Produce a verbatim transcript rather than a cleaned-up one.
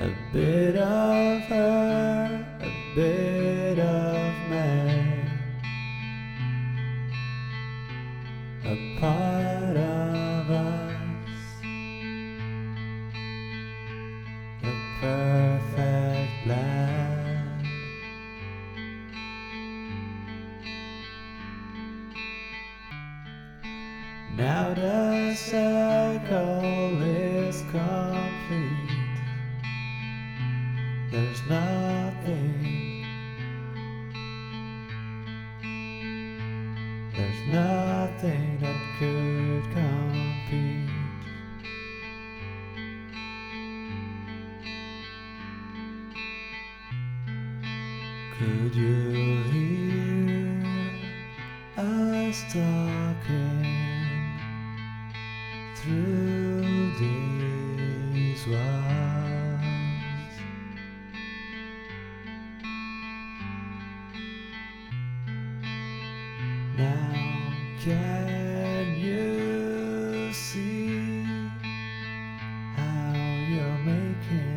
A bit of her, a bit of me, a part of us, the perfect blend. Now the circle is complete. There's nothing, there's nothing that could compete. Could you hear us talking through these walls? Now can you see how you're making